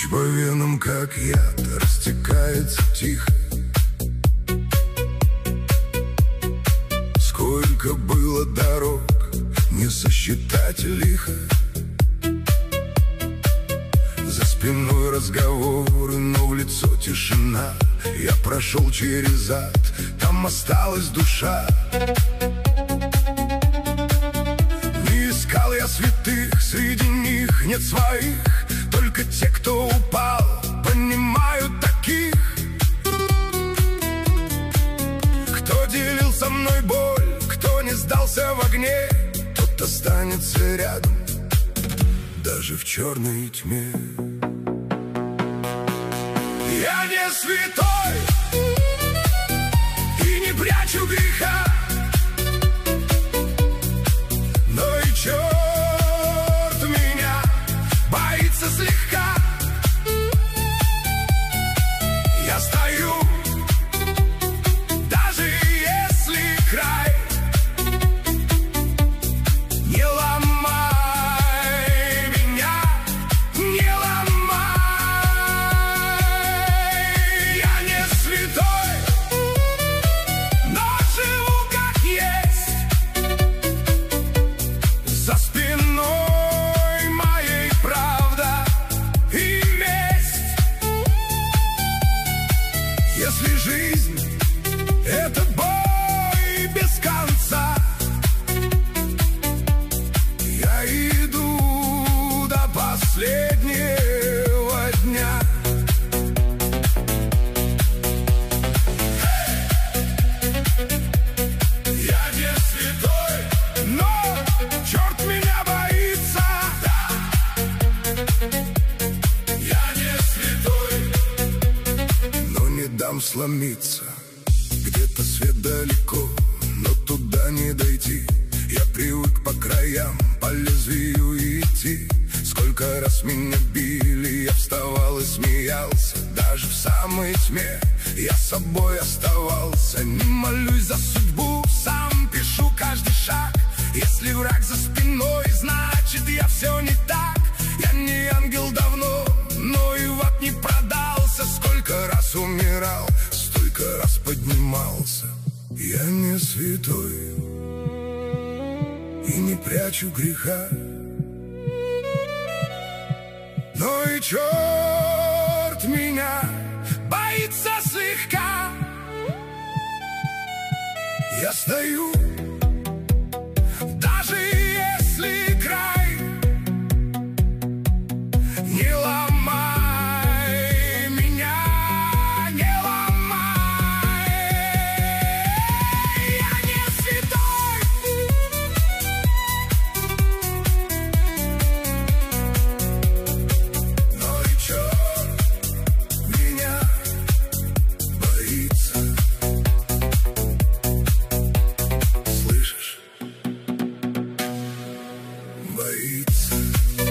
Ключ по венам, как яд, растекается тихо. Сколько было дорог, не сосчитать лихо. За спиной разговоры, но в лицо тишина. Я прошел через ад, там осталась душа. Не искал я святых, среди них нет своих. Только те, кто упал, понимают таких. Кто делил со мной боль, кто не сдался в огне, тот останется рядом, даже в черной тьме. Я не святой и не прячу греха, но и черт меня боится слегка. Я стою, даже если край. Не ломай меня, не ломай. Я не святой, но живу как есть. За спиной моей правда и месть. Если жизнь — это бой без конца, я иду до последнего дня. Я не святой, но черт меня боится. Я не святой, но не дам сломиться. Где-то свет далеко, но туда не дойти. Я привык по краям, по лезвию идти. Сколько раз меня били, я вставал и смеялся. Даже в самой тьме я собой оставался. Не молюсь за судьбу, сам пишу каждый шаг. Если враг за спиной, значит я все не так. Я не ангел давно, но и в ад не продался. Сколько раз умирал, столько раз поднимался. Я не святой и не прячу греха, но и черт меня боится слегка. Я стою, даже если край. Не ломай меня, не ломай. Я не святой, но и черт меня боится. Слышишь? Боится.